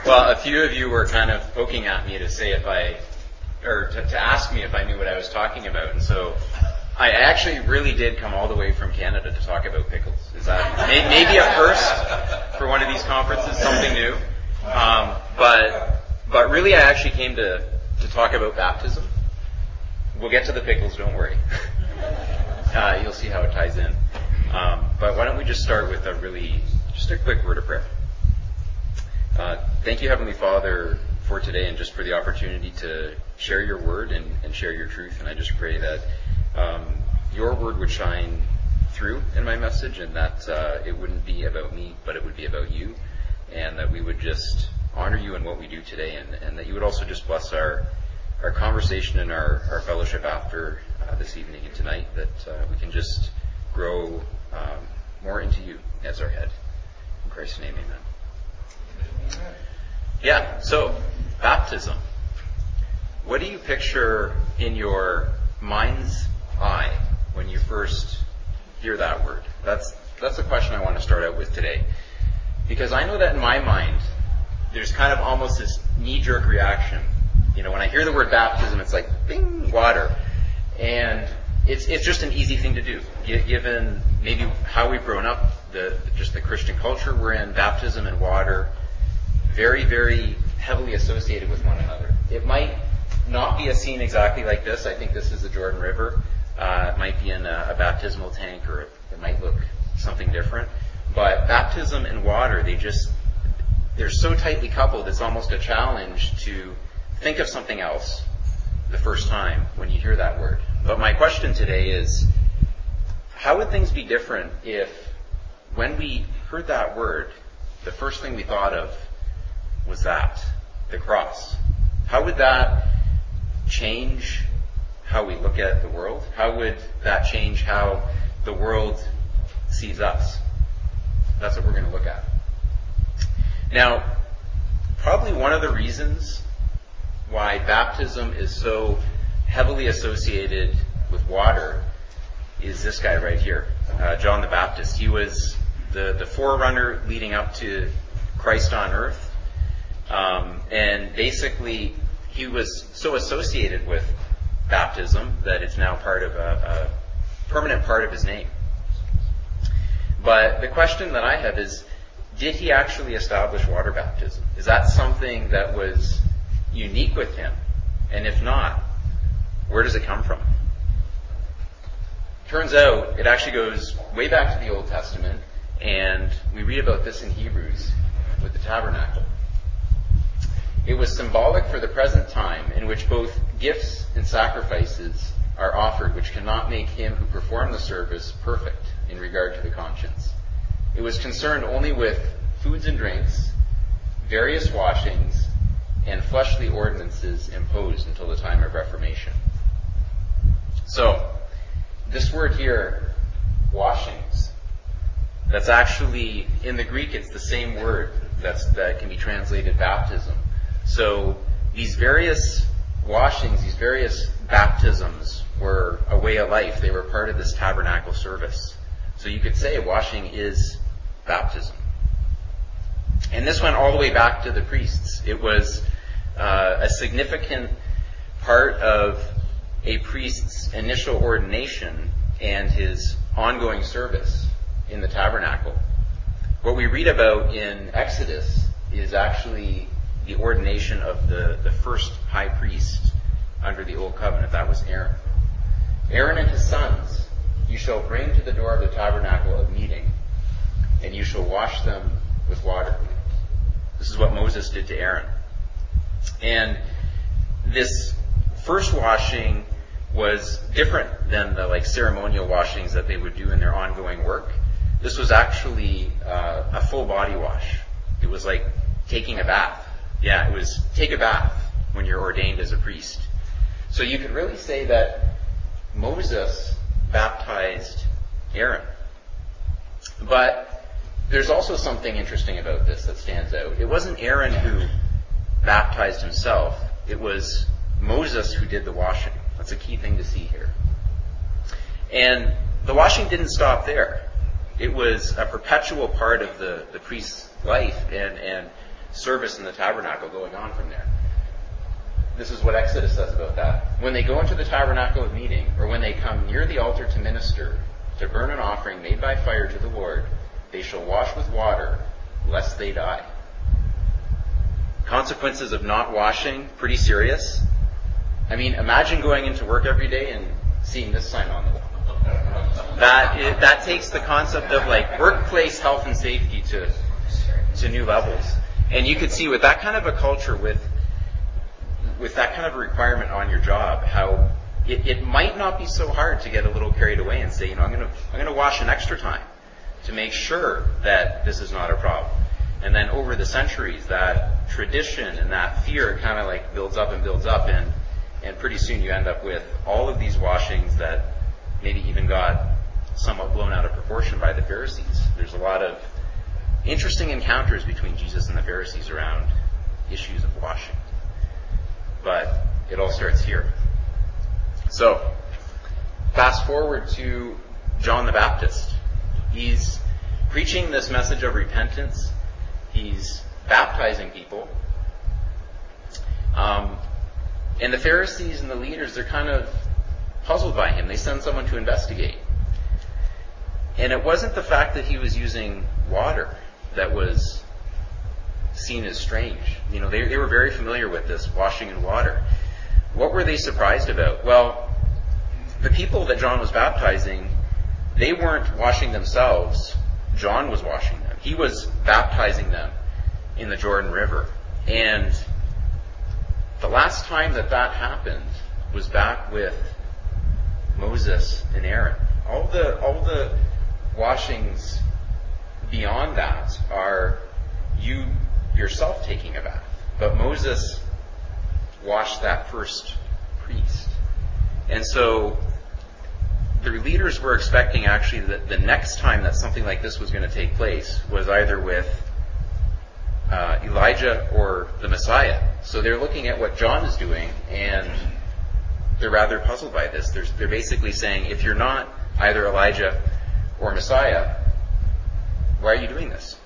Well, a few of you were kind of poking at me to say to ask me if I knew what I was talking about, and so I actually really did come all the way from Canada to talk about pickles. Is that maybe a first for one of these conferences, something new? But really, I actually came to talk about baptism. We'll get to the pickles, don't worry. You'll see how it ties in. But why don't we just start with just a quick word of prayer. Thank you, Heavenly Father, for today and just for the opportunity to share your word and share your truth. And I just pray that your word would shine through in my message, and that it wouldn't be about me, but it would be about you, and that we would just honor you in what we do today, and that you would also just bless our conversation and our fellowship after this evening and tonight, that we can just grow more into you as our head. In Christ's name, amen. Yeah, so baptism. What do you picture in your mind's eye when you first hear that word? That's the question I want to start out with today. Because I know that in my mind, there's kind of almost this knee-jerk reaction. You know, when I hear the word baptism, it's like, bing, water. And it's just an easy thing to do, given maybe how we've grown up, just the Christian culture we're in. Baptism and water, very, very heavily associated with one another. It might not be a scene exactly like this. I think this is the Jordan River. It might be in a baptismal tank, or it might look something different. But baptism and water, they're so tightly coupled, it's almost a challenge to think of something else the first time when you hear that word. But my question today is, how would things be different if when we heard that word, the first thing we thought of was the cross? How would that change how we look at the world? How would that change how the world sees us? That's what we're going to look at. Now, probably one of the reasons why baptism is so heavily associated with water is this guy right here, John the Baptist. He was the forerunner leading up to Christ on earth. And basically, he was so associated with baptism that it's now part of a permanent part of his name. But the question that I have is, did he actually establish water baptism? Is that something that was unique with him? And if not, where does it come from? Turns out it actually goes way back to the Old Testament, and we read about this in Hebrews with the tabernacle. It was symbolic for the present time, in which both gifts and sacrifices are offered, which cannot make him who performed the service perfect in regard to the conscience. It was concerned only with foods and drinks, various washings, and fleshly ordinances imposed until the time of Reformation. So, this word here, washings, that's actually, in the Greek, it's the same word that can be translated baptism. So, these various washings, these various baptisms were a way of life. They were part of this tabernacle service. So you could say washing is baptism. And this went all the way back to the priests. It was a significant part of a priest's initial ordination and his ongoing service in the tabernacle. What we read about in Exodus is actually the ordination of the first high priest under the Old Covenant. That was Aaron. Aaron and his sons you shall bring to the door of the tabernacle of meeting, and you shall wash them with water. This is what Moses did to Aaron. And this first washing was different than the ceremonial washings that they would do in their ongoing work. This was actually a full body wash. It was like taking a bath. Yeah, it was take a bath when you're ordained as a priest. So you could really say that Moses baptized Aaron. But there's also something interesting about this that stands out. It wasn't Aaron who baptized himself. It was Moses who did the washing. That's a key thing to see here. And the washing didn't stop there. It was a perpetual part of the priest's life. And service in the tabernacle going on from there. This is what Exodus says about that. When they go into the tabernacle of meeting, or when they come near the altar to minister, to burn an offering made by fire to the Lord, they shall wash with water, lest they die. Consequences of not washing, pretty serious. I mean, imagine going into work every day and seeing this sign on the wall. That takes the concept of like workplace health and safety to new levels. And you could see with that kind of a culture, with that kind of a requirement on your job, how it might not be so hard to get a little carried away and say, I'm going to wash an extra time to make sure that this is not a problem. And then over the centuries, that tradition and that fear kind of like builds up, and pretty soon you end up with all of these washings that maybe even got somewhat blown out of proportion by the Pharisees. There's a lot of interesting encounters between Jesus and the Pharisees around issues of washing. But it all starts here. So, fast forward to John the Baptist. He's preaching this message of repentance. He's baptizing people. And the Pharisees and the leaders, they're kind of puzzled by him. They send someone to investigate. And it wasn't the fact that he was using water that was seen as strange. They were very familiar with this, washing in water. What were they surprised about? Well, the people that John was baptizing, they weren't washing themselves. John was washing them. He was baptizing them in the Jordan River. And the last time that happened was back with Moses and Aaron. All the washings beyond that are you yourself taking a bath. But Moses washed that first priest. And so the leaders were expecting actually that the next time that something like this was going to take place was either with Elijah or the Messiah. So they're looking at what John is doing, and they're rather puzzled by this. They're basically saying, if you're not either Elijah or Messiah, why are you doing this?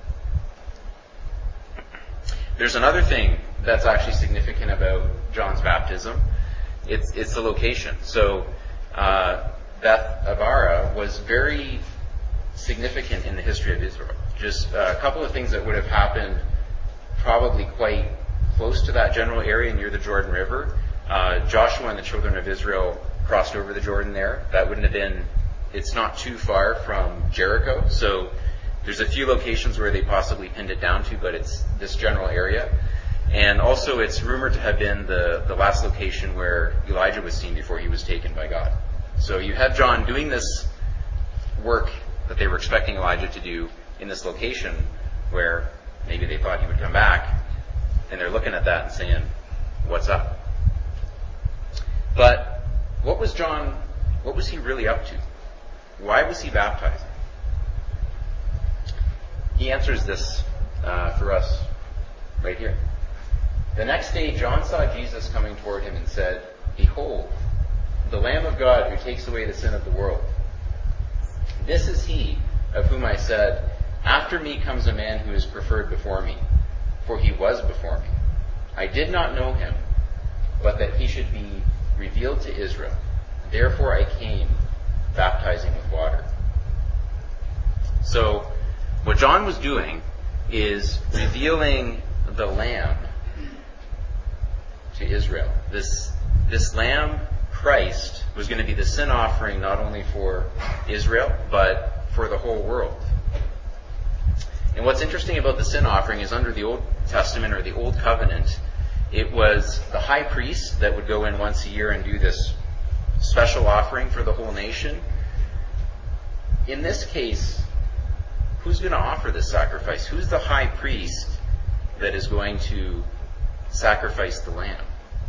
There's another thing that's actually significant about John's baptism. It's the location. So Beth Avara was very significant in the history of Israel. Just a couple of things that would have happened probably quite close to that general area near the Jordan River. Joshua and the children of Israel crossed over the Jordan there. That wouldn't have been, it's not too far from Jericho. So there's a few locations where they possibly pinned it down to, but it's this general area. And also it's rumored to have been the last location where Elijah was seen before he was taken by God. So you have John doing this work that they were expecting Elijah to do in this location where maybe they thought he would come back, and they're looking at that and saying, what's up? But what was he really up to? Why was he baptizing? He answers this for us right here. The next day John saw Jesus coming toward him and said, "Behold, the Lamb of God who takes away the sin of the world. This is he of whom I said, after me comes a man who is preferred before me, for he was before me. I did not know him, but that he should be revealed to Israel. Therefore I came baptizing with water." So what John was doing is revealing the Lamb to Israel. This Lamb, Christ, was going to be the sin offering not only for Israel, but for the whole world. And what's interesting about the sin offering is under the Old Testament or the Old Covenant, it was the high priest that would go in once a year and do this special offering for the whole nation. In this case, who's going to offer this sacrifice? Who's the high priest that is going to sacrifice the lamb?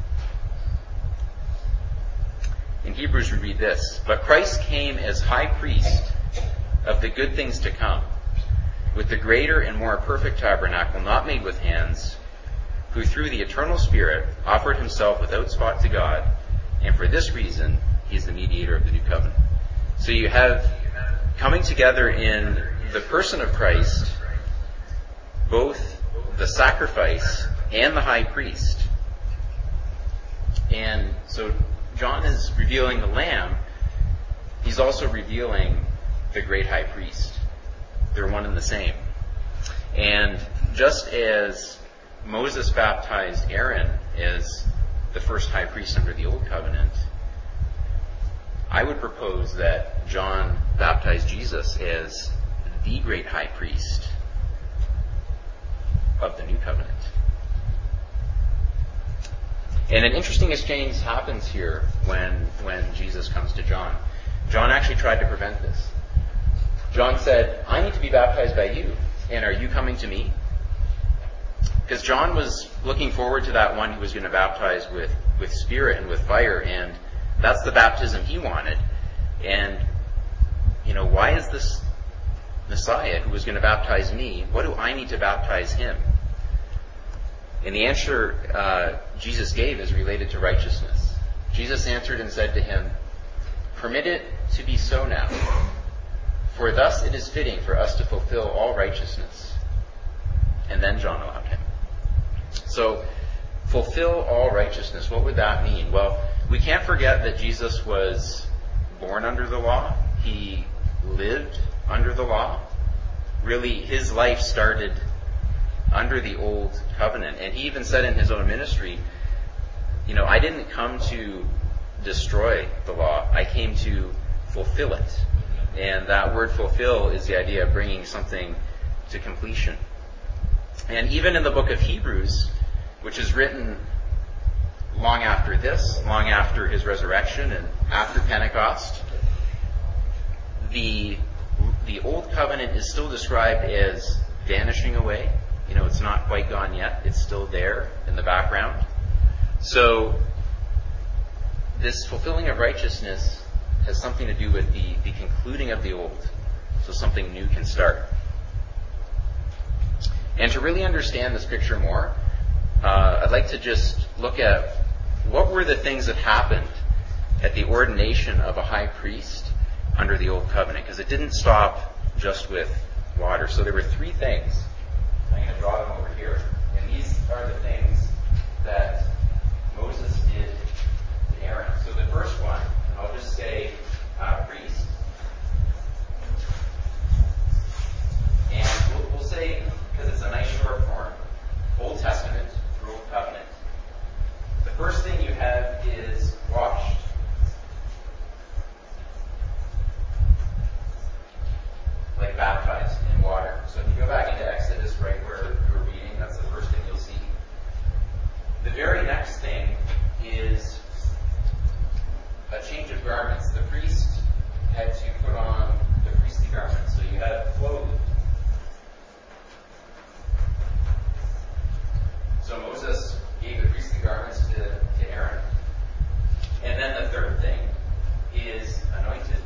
In Hebrews we read this, "But Christ came as high priest of the good things to come, with the greater and more perfect tabernacle not made with hands, who through the eternal Spirit offered himself without spot to God, and for this reason he is the mediator of the new covenant." So you have coming together in the person of Christ both the sacrifice and the high priest. And so John is revealing the Lamb. He's also revealing the great high priest. They're one and the same. And just as Moses baptized Aaron as the first high priest under the Old Covenant, I would propose that John baptized Jesus as the great high priest of the New Covenant. And an interesting exchange happens here when Jesus comes to John. John actually tried to prevent this. John said, I need to be baptized by you, and are you coming to me? Because John was looking forward to that one who was going to baptize with spirit and with fire, and that's the baptism he wanted. And, why is this Messiah who was going to baptize me, what do I need to baptize him? And the answer Jesus gave is related to righteousness. Jesus answered and said to him, permit it to be so now, for thus it is fitting for us to fulfill all righteousness. And then John allowed him. So, fulfill all righteousness. What would that mean? Well, we can't forget that Jesus was born under the law. He lived under the law. Really, his life started under the Old Covenant. And he even said in his own ministry, I didn't come to destroy the law. I came to fulfill it. And that word fulfill is the idea of bringing something to completion. And even in the book of Hebrews, which is written long after this, long after his resurrection and after Pentecost, the Old Covenant is still described as vanishing away. It's not quite gone yet. It's still there in the background. So this fulfilling of righteousness has something to do with the concluding of the old, so something new can start. And to really understand this picture more, I'd like to just look at what were the things that happened at the ordination of a high priest under the Old Covenant, because it didn't stop just with water. So there were three things. I'm going to draw them over here. And these are the things that Moses did to Aaron. So the first one, I'll just say priest. And we'll say, because it's a nice short form, Old Testament or Old Covenant. The first thing you have is washed. Like baptized in water. So if you go back into Exodus, right where we were reading, that's the first thing you'll see. The very next thing is a change of garments. The priest had to put on the priestly garments. So you had clothes. So Moses gave the priestly garments to Aaron. And then the third thing is anointed.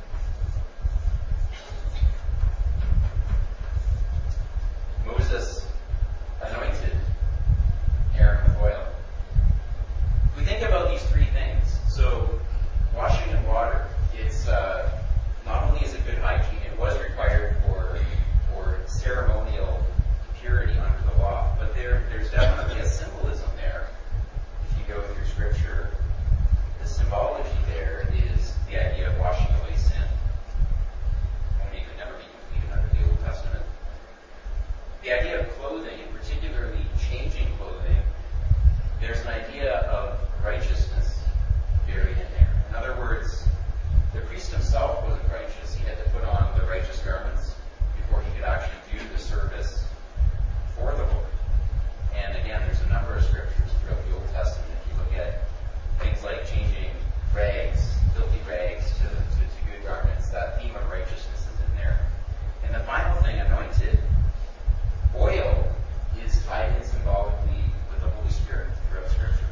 Moses anointed Aaron with oil. If we think about these three things, so washing in water, it's not only is it good hygiene, it was required for ceremonial purity under the law, but there's definitely a symbolism there. If you go through Scripture, the symbology there is the idea of washing away sin. Only it could never be completed under the Old Testament. The idea of clothing, and particularly changing clothing, there's an idea of righteousness buried in there. In other words, the priest himself wasn't righteous. He had to put on the righteous garments before he could actually do the service for the Lord. And again, there's a number of scriptures throughout the Old Testament. If you look at things like changing rags, filthy rags, to good garments, that theme of righteousness is in there. And the final thing, anointed, oil is tied in symbolically with the Holy Spirit throughout Scripture.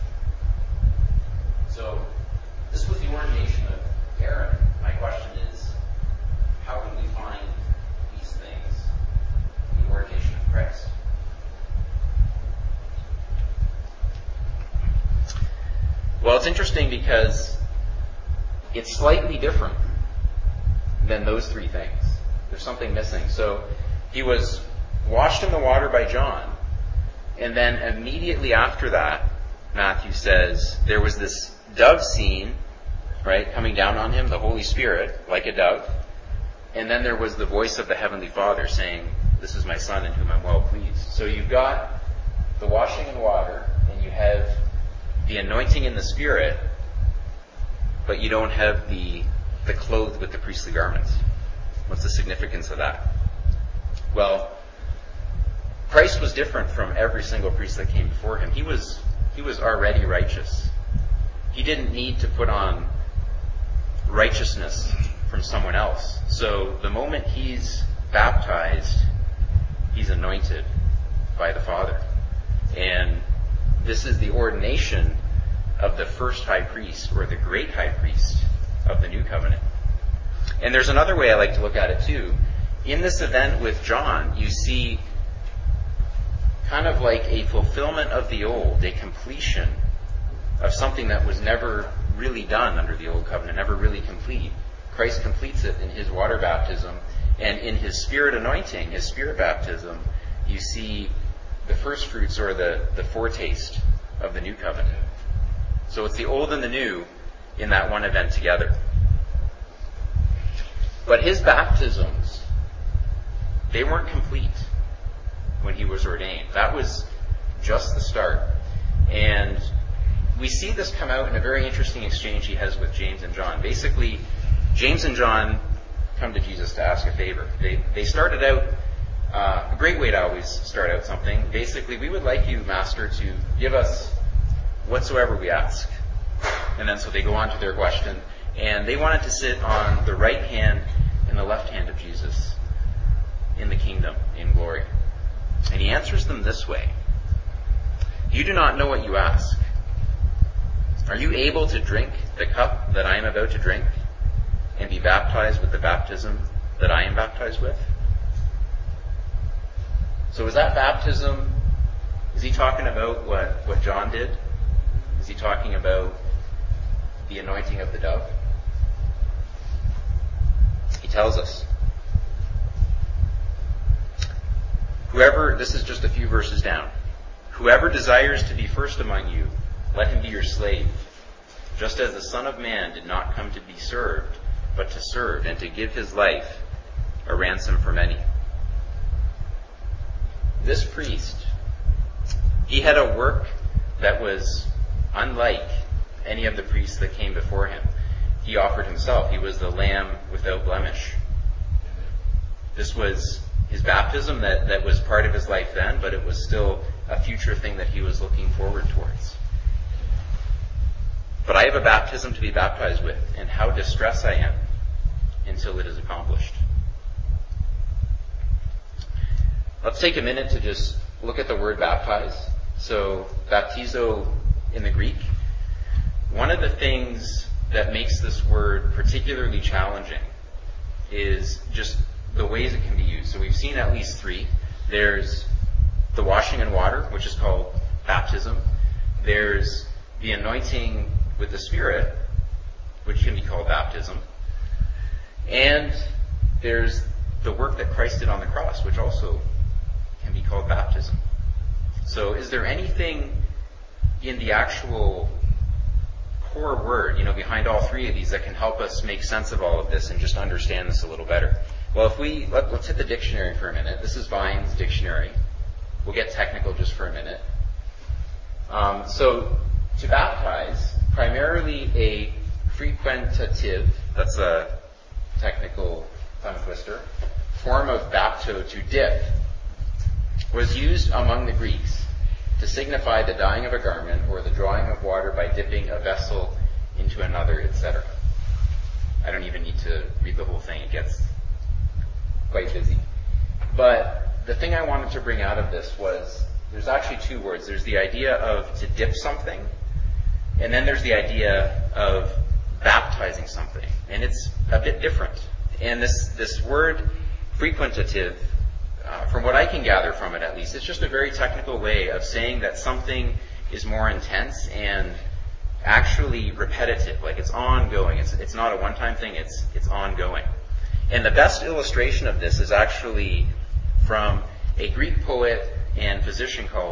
So, this was the ordination of Aaron. My question is, how can we find these things in the ordination of Christ? Well, it's interesting because it's slightly different than those three things. There's something missing. So, he was washed in the water by John, And then immediately after that, Matthew says, there was this dove scene, right, coming down on him, the Holy Spirit, like a dove. And then there was the voice of the Heavenly Father saying, "This is my Son in whom I'm well pleased." So you've got the washing in water, and you have the anointing in the Spirit, but you don't have the clothed with the priestly garments. What's the significance of that? Well, Christ was different from every single priest that came before him. He was already righteous. He didn't need to put on righteousness from someone else. So the moment he's baptized, he's anointed by the Father. And this is the ordination of the first high priest, or the great high priest of the new covenant. And there's another way I like to look at it too. In this event with John, you see kind of like a fulfillment of the old, a completion of something that was never really done under the old covenant, never really complete. Christ completes it in his water baptism, and in his Spirit anointing, his Spirit baptism, you see the first fruits, or the foretaste of the new covenant. So it's the old and the new in that one event together. But his baptisms, they weren't complete when he was ordained. That was just the start. And we see this come out in a very interesting exchange he has with James and John. Basically, James and John come to Jesus to ask a favor. They started out, a great way to always start out something. Basically, we would like you, Master, to give us whatsoever we ask. And then so they go on to their question. And they wanted to sit on the right hand and the left hand of Jesus in the kingdom, in glory. And he answers them this way: "You do not know what you ask. Are you able to drink the cup that I am about to drink, and be baptized with the baptism that I am baptized with?" So is that baptism, is he talking about what John did? Is he talking about the anointing of the dove? He tells us. This is just a few verses down. "Whoever desires to be first among you, let him be your slave, just as the Son of Man did not come to be served, but to serve, and to give his life a ransom for many." This priest, he had a work that was unlike any of the priests that came before him. He offered himself. He was the Lamb without blemish. This was his baptism that was part of his life then, but it was still a future thing that he was looking forward towards. "But I have a baptism to be baptized with, and how distressed I am until it is accomplished." Let's take a minute to just look at the word baptize. So, baptizo in the Greek. One of the things that makes this word particularly challenging is just the ways it can be used. So we've seen at least three. There's the washing in water, which is called baptism. There's the anointing with the Spirit, which can be called baptism. And there's the work that Christ did on the cross, which also can be called baptism. So is there anything in the actual core word, behind all three of these that can help us make sense of all of this and just understand this a little better? Well, let's hit the dictionary for a minute. This is Vine's dictionary. We'll get technical just for a minute. So to baptize, primarily a frequentative, that's a technical tongue twister, form of bapto, to dip, was used among the Greeks to signify the dyeing of a garment or the drawing of water by dipping a vessel into another, etc. I don't even need to read the whole thing. It gets quite busy. But the thing I wanted to bring out of this was there's actually two words. There's the idea of to dip something, and then there's the idea of baptizing something. And it's a bit different. And this word frequentative, from what I can gather from it at least, it's just a very technical way of saying that something is more intense and actually repetitive, like it's ongoing. It's not a one-time thing, it's ongoing. And the best illustration of this is actually from a Greek poet and physician called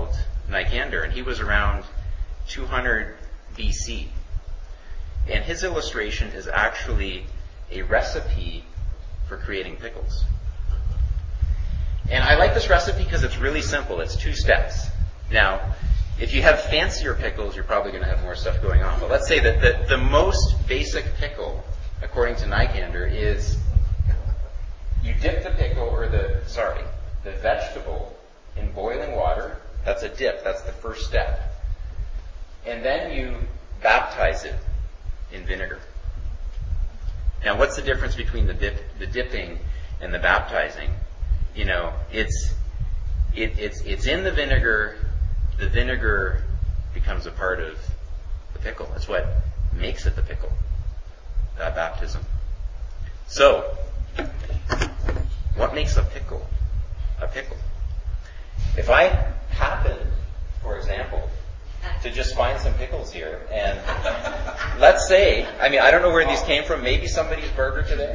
Nicander, and he was around 200 BC. And his illustration is actually a recipe for creating pickles. And I like this recipe because it's really simple. It's 2 steps. Now, if you have fancier pickles, you're probably going to have more stuff going on. But let's say that the most basic pickle, according to Nicander, is you dip the pickle, or the vegetable in boiling water. That's a dip. That's the first step. And then you baptize it in vinegar. Now, what's the difference between the dipping and the baptizing? You know, it's in the vinegar. The vinegar becomes a part of the pickle. That's what makes it the pickle, that baptism. So, what makes a pickle a pickle? If I happen, for example, to just find some pickles here, and let's say, I don't know where these came from, maybe somebody's burger today.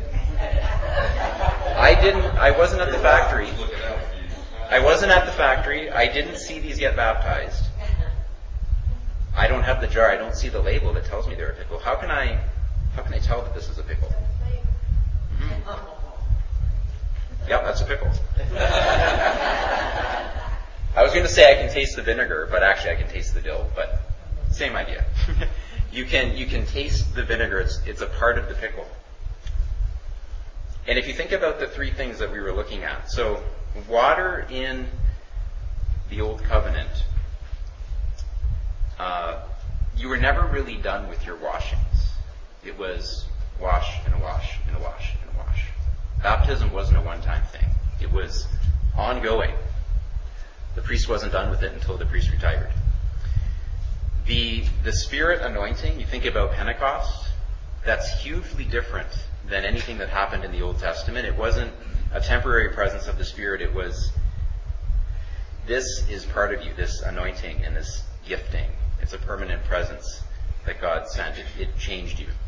I wasn't at the factory. I didn't see these get baptized. I don't have the jar. I don't see the label that tells me they're a pickle. How can I tell that this is a pickle? Mm-hmm. Yep, that's a pickle. I was going to say I can taste the vinegar, but actually I can taste the dill, but same idea. You can taste the vinegar. It's a part of the pickle. And if you think about the 3 things that we were looking at, so water in the Old Covenant, you were never really done with your washings. It was wash and a wash and a wash and a wash. Baptism wasn't a one-time thing. It was ongoing. The priest wasn't done with it until the priest retired. The Spirit anointing, you think about Pentecost, that's hugely different than anything that happened in the Old Testament. It wasn't a temporary presence of the Spirit. It was, this is part of you, this anointing and this gifting. It's a permanent presence that God sent. It changed you.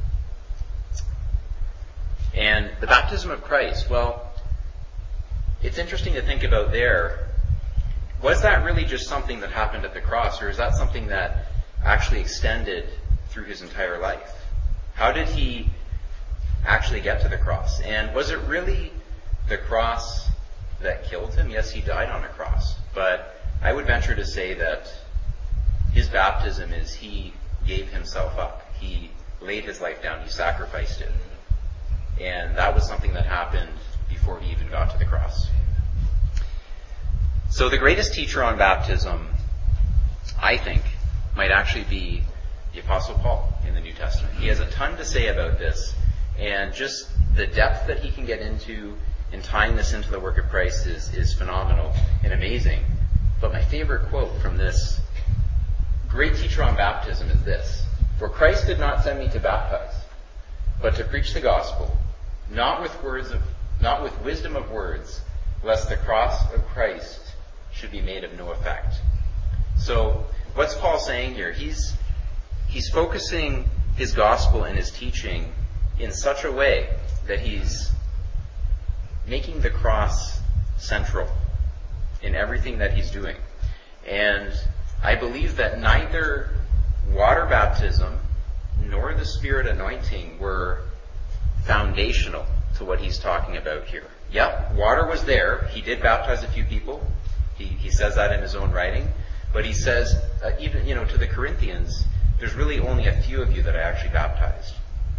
And the baptism of Christ, well, it's interesting to think about there. Was that really just something that happened at the cross, or is that something that actually extended through his entire life? How did he actually get to the cross? And was it really the cross that killed him? Yes, he died on a cross. But I would venture to say that his baptism is he gave himself up. He laid his life down. He sacrificed it. And that was something that happened before he even got to the cross. So the greatest teacher on baptism, I think, might actually be the Apostle Paul in the New Testament. He has a ton to say about this, and just the depth that he can get into in tying this into the work of Christ is phenomenal and amazing. But my favorite quote from this great teacher on baptism is this: "For Christ did not send me to baptize, but to preach the gospel, not with wisdom of words, lest the cross of Christ should be made of no effect." So, what's Paul saying here? He's focusing his gospel and his teaching in such a way that he's making the cross central in everything that he's doing. And I believe that neither water baptism nor the Spirit anointing were foundational to what he's talking about here. Yep, water was there. He did baptize a few people. He says that in his own writing. But he says, even to the Corinthians, there's really only a few of you that I actually baptized.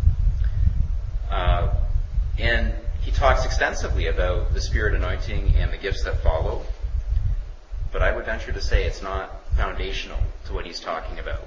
And he talks extensively about the Spirit anointing and the gifts that follow. But I would venture to say it's not foundational to what he's talking about.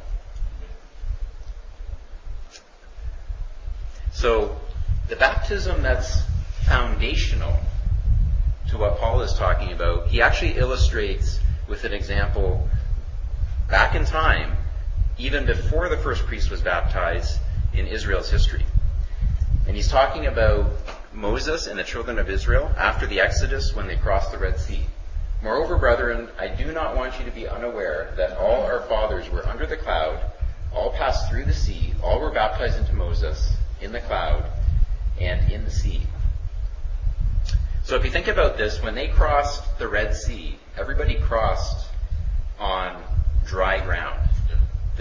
So, the baptism that's foundational to what Paul is talking about, he actually illustrates with an example back in time, even before the first priest was baptized in Israel's history. And he's talking about Moses and the children of Israel after the Exodus when they crossed the Red Sea. "Moreover, brethren, I do not want you to be unaware that all our fathers were under the cloud, all passed through the sea, all were baptized into Moses in the cloud and in the sea." So if you think about this, when they crossed the Red Sea, everybody crossed on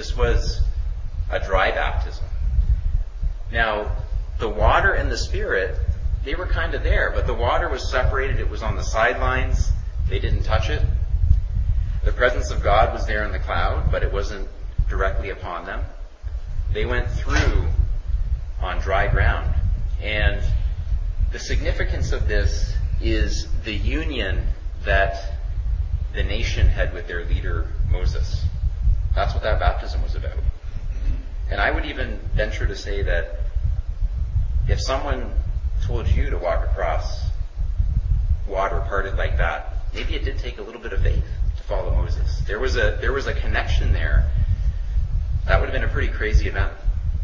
This was a dry baptism. Now, the water and the Spirit, they were kind of there, but the water was separated. It was on the sidelines. They didn't touch it. The presence of God was there in the cloud, but it wasn't directly upon them. They went through on dry ground. And the significance of this is the union that the nation had with their leader, Moses. That's what that baptism was about. And I would even venture to say that if someone told you to walk across water parted like that, maybe it did take a little bit of faith to follow Moses. There was a connection there. That would have been a pretty crazy event.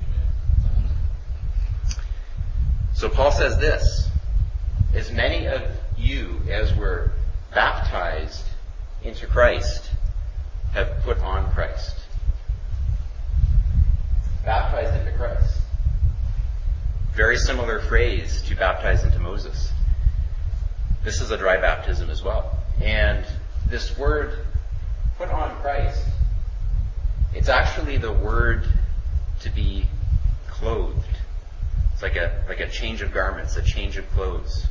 So Paul says this, as many of you as were baptized into Christ have put on Christ. Baptized into Christ. Very similar phrase to baptized into Moses. This is a dry baptism as well. And this word, put on Christ, it's actually the word to be clothed. It's like a change of garments, a change of clothes.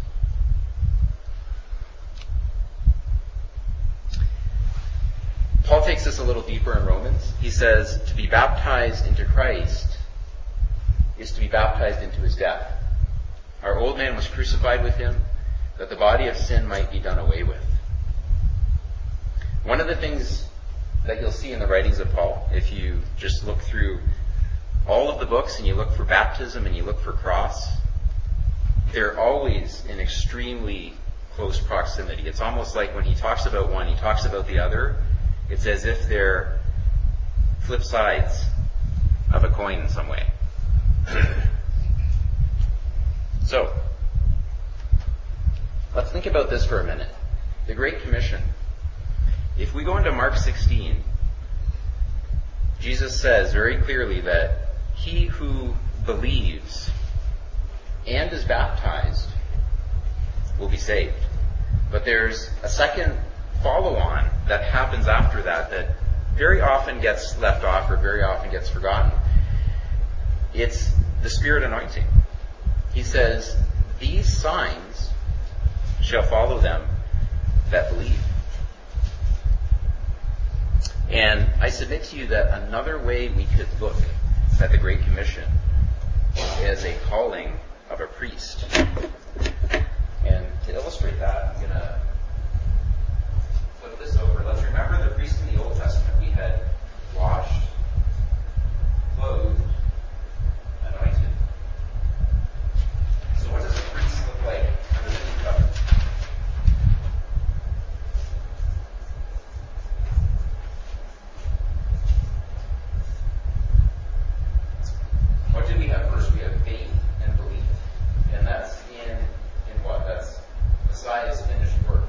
Paul takes this a little deeper in Romans. He says to be baptized into Christ is to be baptized into his death. Our old man was crucified with him, that the body of sin might be done away with. One of the things that you'll see in the writings of Paul, if you just look through all of the books and you look for baptism and you look for cross, they're always in extremely close proximity. It's almost like when he talks about one, he talks about the other. It's as if they're flip sides of a coin in some way. So, let's think about this for a minute. The Great Commission. If we go into Mark 16, Jesus says very clearly that he who believes and is baptized will be saved. But there's a second follow-on that happens after that very often gets left off or very often gets forgotten. It's the Spirit anointing. He says, these signs shall follow them that believe. And I submit to you that another way we could look at the Great Commission is a calling of a priest. And to illustrate that, I'm going to flip this over. Let's remember the priest in the Old Testament. We had washed, clothed, anointed. So what does a priest look like under the new covenant? What did we have first? We have faith and belief. And that's in what? That's Messiah's finished work.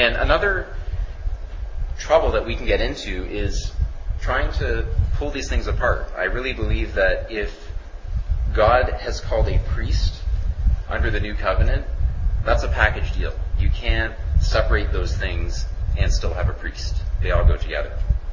And another trouble that we can get into is trying to pull these things apart. I really believe that if God has called a priest under the new covenant, that's a package deal. You can't separate those things and still have a priest. They all go together.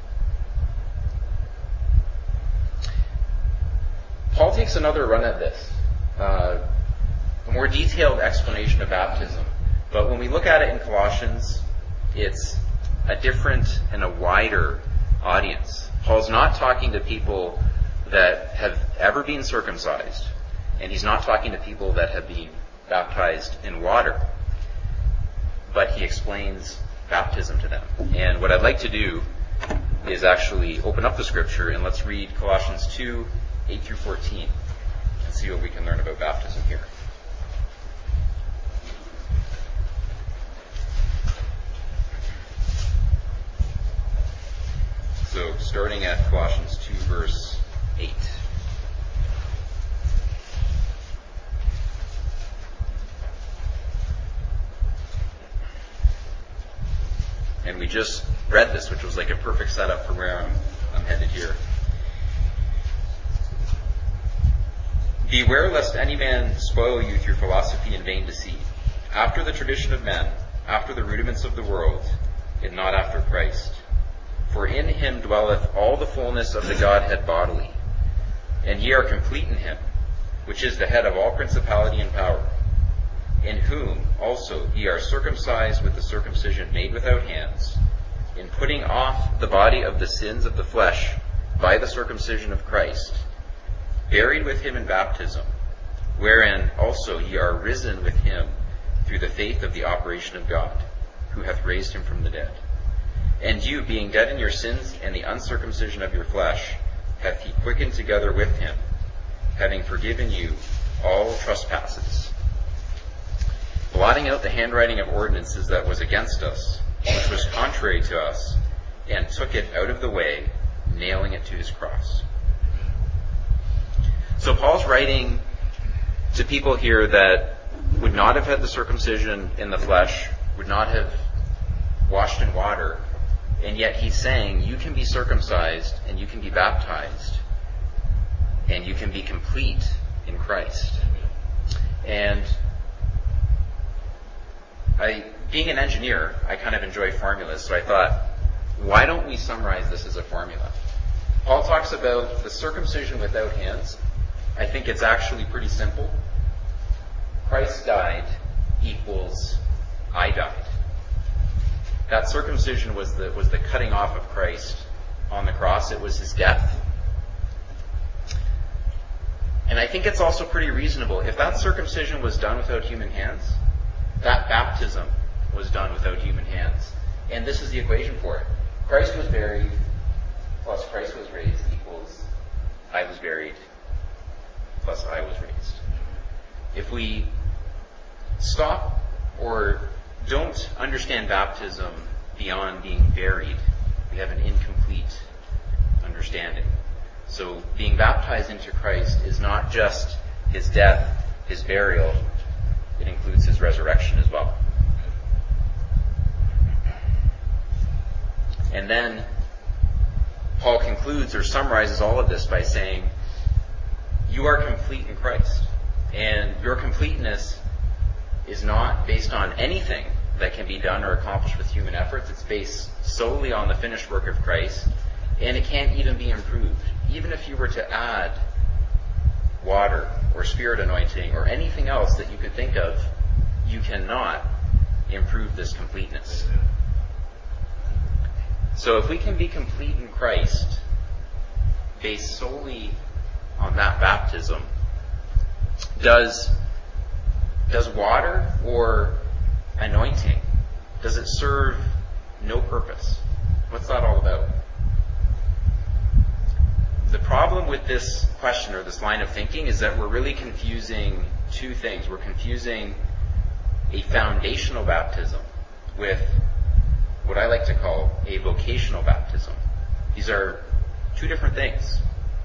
Paul takes another run at this, a more detailed explanation of baptism. But when we look at it in Colossians, it's a different and a wider audience. Paul's not talking to people that have ever been circumcised, and he's not talking to people that have been baptized in water, but he explains baptism to them. And what I'd like to do is actually open up the scripture and let's read Colossians 2, 8 through 14 and see what we can learn about baptism here. So starting at Colossians 2 verse 8. And we just read this, which was like a perfect setup for where I'm headed here. Beware lest any man spoil you through philosophy and vain deceit, after the tradition of men, after the rudiments of the world, and not after Christ. For in him dwelleth all the fullness of the Godhead bodily, and ye are complete in him, which is the head of all principality and power, in whom also ye are circumcised with the circumcision made without hands, in putting off the body of the sins of the flesh by the circumcision of Christ, buried with him in baptism, wherein also ye are risen with him through the faith of the operation of God, who hath raised him from the dead. And you, being dead in your sins and the uncircumcision of your flesh, hath he quickened together with him, having forgiven you all trespasses, blotting out the handwriting of ordinances that was against us, which was contrary to us, and took it out of the way, nailing it to his cross. So Paul's writing to people here that would not have had the circumcision in the flesh, would not have washed in water, and yet he's saying you can be circumcised and you can be baptized and you can be complete in Christ. And being an engineer, I kind of enjoy formulas, so I thought, why don't we summarize this as a formula? Paul talks about the circumcision without hands. I think it's actually pretty simple. Christ died equals I died. That circumcision was the cutting off of Christ on the cross. It was his death. And I think it's also pretty reasonable. If that circumcision was done without human hands, that baptism was done without human hands. And this is the equation for it. Christ was buried plus Christ was raised equals I was buried plus I was raised. If we stop or don't understand baptism beyond being buried, we have an incomplete understanding. So being baptized into Christ is not just his death, his burial, it includes his resurrection as well. And then Paul concludes or summarizes all of this by saying, you are complete in Christ. And your completeness is not based on anything that can be done or accomplished with human efforts. It's based solely on the finished work of Christ, and it can't even be improved. Even if you were to add water or spirit anointing or anything else that you could think of, you cannot improve this completeness. So if we can be complete in Christ based solely on that baptism, does water or anointing, does it serve no purpose? What's that all about? The problem with this question or this line of thinking is that we're really confusing two things. We're confusing a foundational baptism with what I like to call a vocational baptism. These are two different things.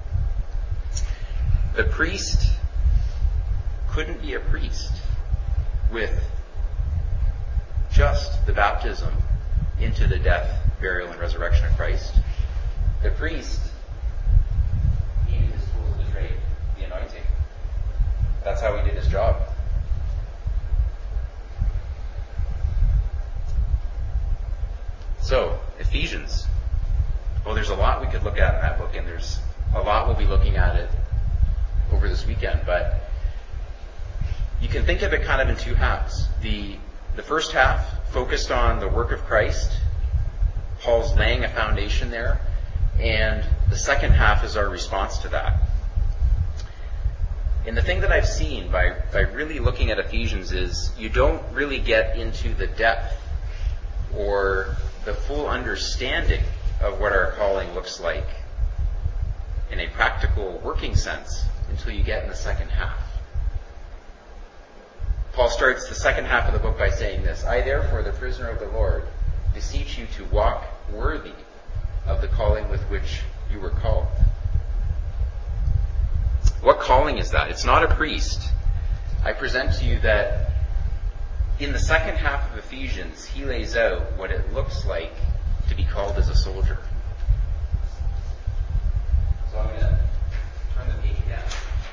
The priest couldn't be a priest with just the baptism into the death, burial, and resurrection of Christ. The priest needed his tools of the trade, the anointing. That's how he did his job. So, Ephesians. Well, there's a lot we could look at in that book, and there's a lot we'll be looking at it over this weekend, but you can think of it kind of in two halves. The first half focused on the work of Christ. Paul's laying a foundation there, and the second half is our response to that. And the thing that I've seen by really looking at Ephesians is you don't really get into the depth or the full understanding of what our calling looks like in a practical working sense until you get in the second half. Paul starts the second half of the book by saying this: I, therefore, the prisoner of the Lord, beseech you to walk worthy of the calling with which you were called. What calling is that? It's not a priest. I present to you that in the second half of Ephesians, he lays out what it looks like to be called as a soldier. So I'm going to turn the page down.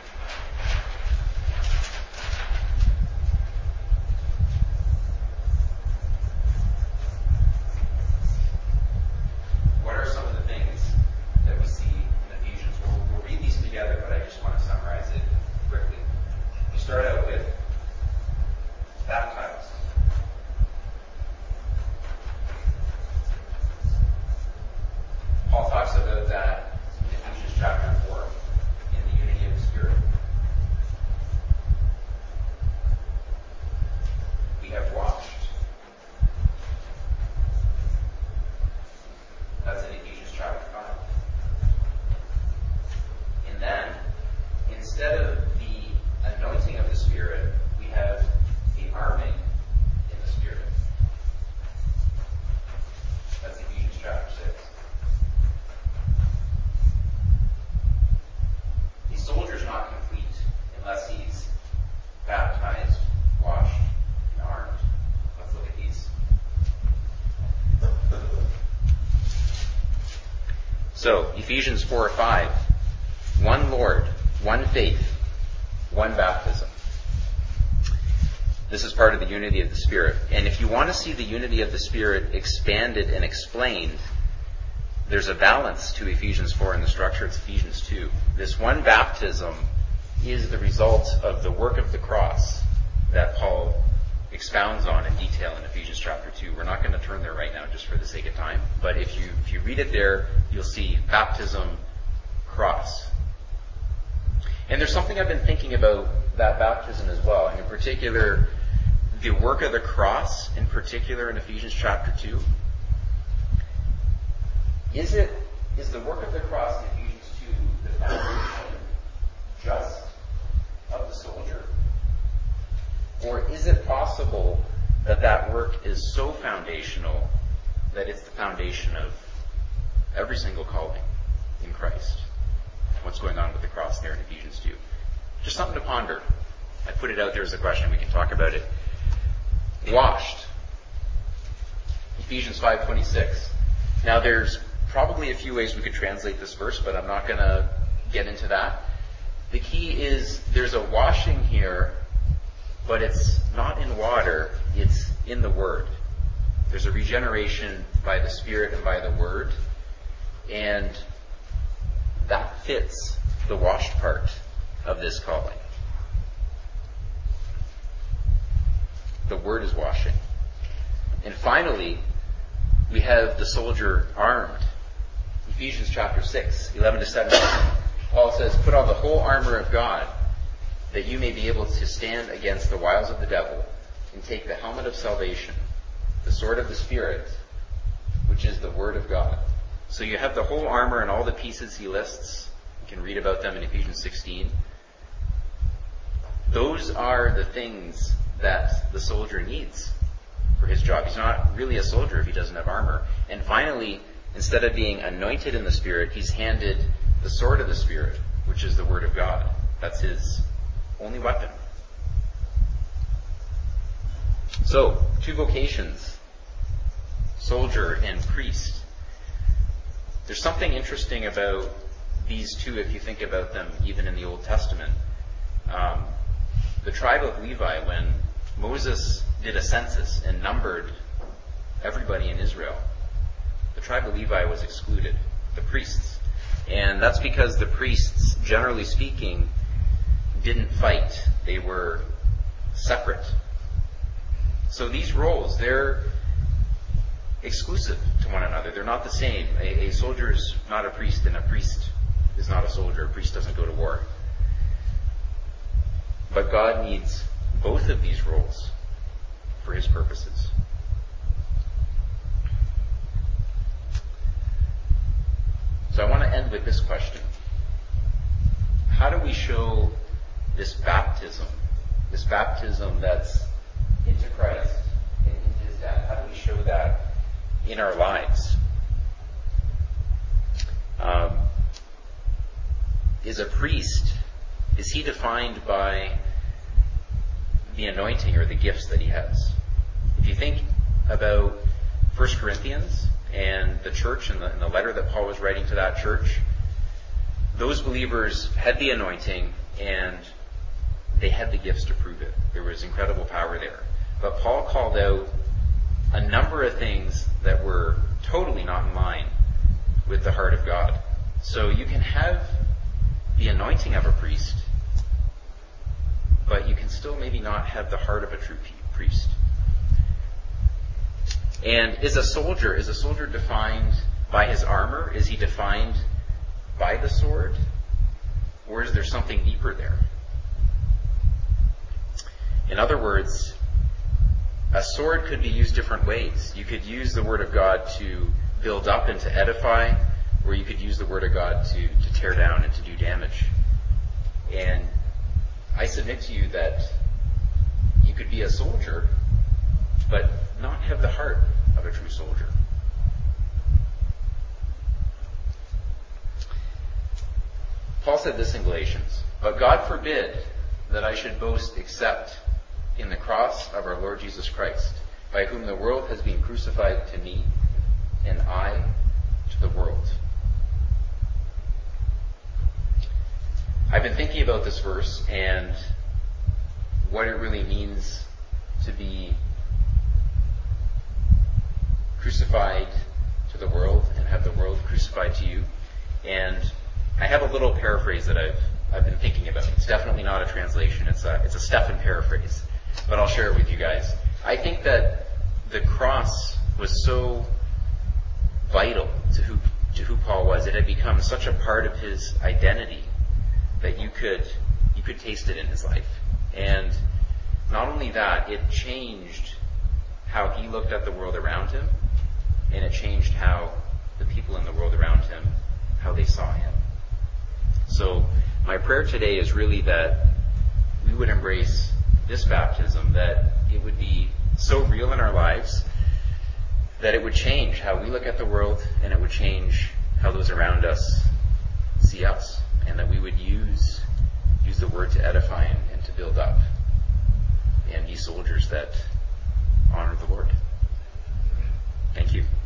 What are some of the things that we see in Ephesians? We'll read these together, but I just want to summarize it quickly. You start out with baptized. Paul talks about that in Ephesians chapter 4, in the unity of the Spirit. We have washed. That's in Ephesians chapter 5. And then, instead of the anointing of the Spirit, we have the arming in the Spirit. That's Ephesians chapter 6. The soldier's not complete unless he's baptized, washed, and armed. Let's look at these. So, Ephesians 4:5. One Lord, one faith, one baptism. This is part of the unity of the Spirit. And if you want to see the unity of the Spirit expanded and explained, there's a balance to Ephesians 4 in the structure. It's Ephesians 2. This one baptism is the result of the work of the cross that Paul expounds on in detail in Ephesians chapter 2. We're not going to turn there right now just for the sake of time. But if you read it there, you'll see baptism, cross. And there's something I've been thinking about that baptism as well. And in particular, the work of the cross, in particular in Ephesians chapter 2. Is the work of the cross in Ephesians 2 the foundation just of the soldier? Or is it possible that that work is so foundational that it's the foundation of every single calling in Christ? What's going on with the cross there in Ephesians 2? Just something to ponder. I put it out there as a question. We can talk about it. Washed. Ephesians 5:26. Now there's probably a few ways we could translate this verse, but I'm not going to get into that. The key is there's a washing here, but it's not in water, it's in the Word. There's a regeneration by the Spirit and by the Word, and that fits the washed part of this calling. The Word is washing. And finally, we have the soldier armed. Ephesians chapter 6, 11 to 17. Paul says, put on the whole armor of God, that you may be able to stand against the wiles of the devil, and take the helmet of salvation, the sword of the Spirit, which is the Word of God. So you have the whole armor and all the pieces he lists. You can read about them in Ephesians 16. Those are the things that the soldier needs for his job. He's not really a soldier if he doesn't have armor. And finally, instead of being anointed in the Spirit, he's handed the sword of the Spirit, which is the Word of God. That's his only weapon. So, two vocations, soldier and priest. There's something interesting about these two if you think about them even in the Old Testament. The tribe of Levi, when Moses did a census and numbered everybody in Israel, the tribe of Levi was excluded, the priests. And that's because the priests, generally speaking, didn't fight. They were separate. So these roles, they're exclusive to one another. They're not the same. A soldier is not a priest, and a priest is not a soldier. A priest doesn't go to war. But God needs both of these roles for his purposes. So I want to end with this question. How do we show this baptism that's into Christ and into his death? How do we show that in our lives? Is a priest, is he defined by the anointing or the gifts that he has? If you think about 1 Corinthians and the church and the letter that Paul was writing to that church, those believers had the anointing and they had the gifts to prove it. There was incredible power there. But Paul called out a number of things that were totally not in line with the heart of God. So you can have the anointing of a priest, but you can still maybe not have the heart of a true priest. And is a soldier defined by his armor? Is he defined by the sword? Or is there something deeper there? In other words, a sword could be used different ways. You could use the Word of God to build up and to edify, or you could use the Word of God to tear down and to do damage. And I submit to you that you could be a soldier, but not have the heart of a true soldier. Paul said this in Galatians, "But God forbid that I should boast except in the cross of our Lord Jesus Christ, by whom the world has been crucified to me, and I to the world." I've been thinking about this verse and what it really means to be crucified to the world and have the world crucified to you. And I have a little paraphrase that I've been thinking about. It's definitely not a translation. It's a Stephan paraphrase, but I'll share it with you guys. I think that the cross was so vital to who Paul was. It had become such a part of his identity that you could taste it in his life. And not only that, it changed how he looked at the world around him, and it changed how the people in the world around him, how they saw him. So my prayer today is really that we would embrace this baptism, that it would be so real in our lives that it would change how we look at the world, and it would change how those around us see us, and that we would use the word to edify and to build up and be soldiers that honor the Lord. Thank you.